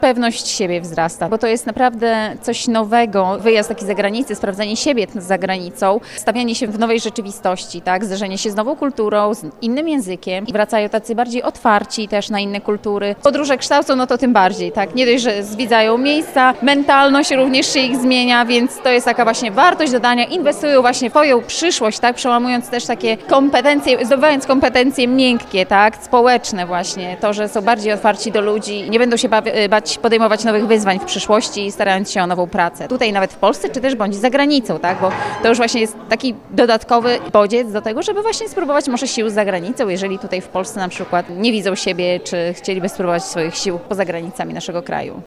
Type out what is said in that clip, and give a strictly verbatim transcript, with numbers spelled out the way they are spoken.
Pewność siebie wzrasta, bo to jest naprawdę coś nowego. Wyjazd taki za granicę, sprawdzanie siebie za granicą, stawianie się w nowej rzeczywistości, tak? Zderzenie się z nową kulturą, z innym językiem. I wracają tacy bardziej otwarci też na inne kultury. Podróże kształcą, no to tym bardziej, tak? Nie dość, że zwiedzają miejsca, mentalność również się ich zmienia, więc to jest taka właśnie wartość dodania. Inwestują właśnie w swoją przyszłość, tak? Przełamując też takie kompetencje, zdobywając kompetencje miękkie, tak? Społeczne właśnie. To, że są bardziej otwarci do ludzi, nie będą się bać podejmować nowych wyzwań w przyszłości, starając się o nową pracę. Tutaj nawet w Polsce, czy też bądź za granicą, tak? Bo to już właśnie jest taki dodatkowy bodziec do tego, żeby właśnie spróbować może sił za granicą, jeżeli tutaj w Polsce na przykład nie widzą siebie, czy chcieliby spróbować swoich sił poza granicami naszego kraju.